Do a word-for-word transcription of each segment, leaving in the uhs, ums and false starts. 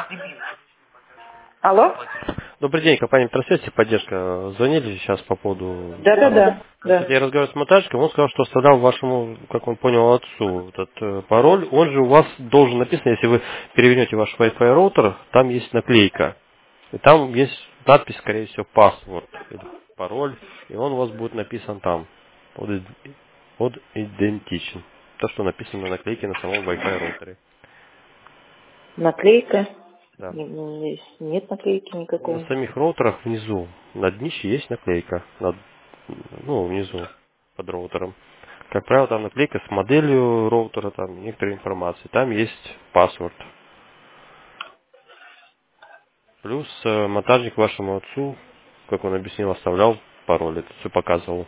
Алло? Добрый день, компания Метросвязь, поддержка. Звонили сейчас по поводу пароля. Да-да-да. Значит, Да. я разговаривал с монтажником, он сказал, что оставлял вашему, как он понял, отцу этот э, пароль. Он же у вас должен написан, если вы перевернете ваш Wi-Fi роутер, там есть наклейка. И там есть надпись, скорее всего, password или пароль, и он у вас будет написан там. Под, ид- под идентичен. То, что написано на наклейке на самом Wi-Fi роутере. Наклейка. Да. Н- н- Здесь нет наклейки На никакой. самих роутерах внизу, на днище есть наклейка. Над, ну, внизу, под роутером. Как правило, там наклейка с моделью роутера, там некоторые информации. Там есть паспорт. Плюс э, монтажник вашему отцу, как он объяснил, оставлял пароль. Это все показывал.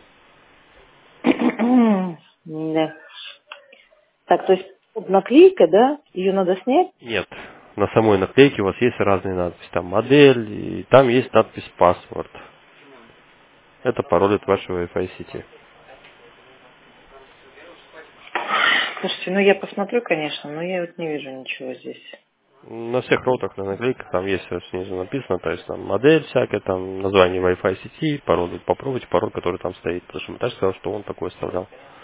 Да. Так, то есть вот наклейка, да? Ее надо снять? Нет. На самой наклейке у вас есть разные надписи. Там модель, и там есть надпись паспорт. Это пароль от вашей Wi-Fi сети. Слушайте, ну я посмотрю, конечно, но я вот не вижу ничего здесь. На всех роутах, на наклейках там есть всё снизу написано, то есть там модель всякая, там название Wi-Fi сети, пароль. Попробуйте пароль, который там стоит, потому что монтаж сказал, что он такой оставлял.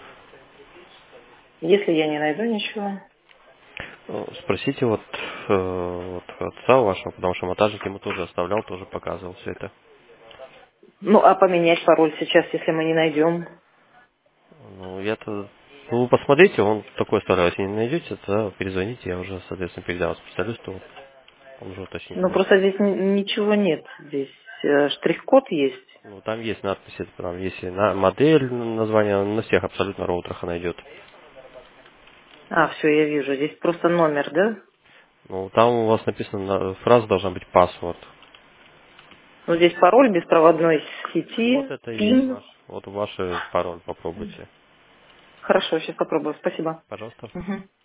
Если я не найду ничего. Ну, спросите вот, э, вот отца вашего, потому что монтажник ему тоже оставлял, тоже показывал все это. Ну, а поменять пароль сейчас, если мы не найдем? Ну, я-то... Ну, вы посмотрите, он такой оставлял. Если не найдете, то перезвоните, я уже, соответственно, передам специалисту, он уже уточнит Ну, у вас. просто здесь ни- ничего нет. Здесь э, штрих-код есть. Ну, там есть надписи, там есть и на модель, название, на всех абсолютно роутерах она идет. А, все, я вижу. Здесь просто номер, да? Ну, там у вас написано, на- фраза должна быть password. Ну, здесь пароль беспроводной Вот сети, это и есть пин. ваш, вот ваш пароль, попробуйте. Хорошо, сейчас попробую. Спасибо. Пожалуйста. Мгм.